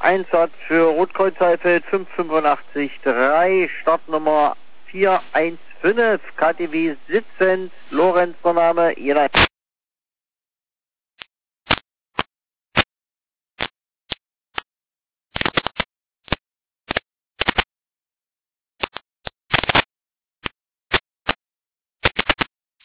Einsatz für Rotkreuz Saalfeld 5883, Startnummer 415, KTW sitzend, Lorenz der Name, jeder.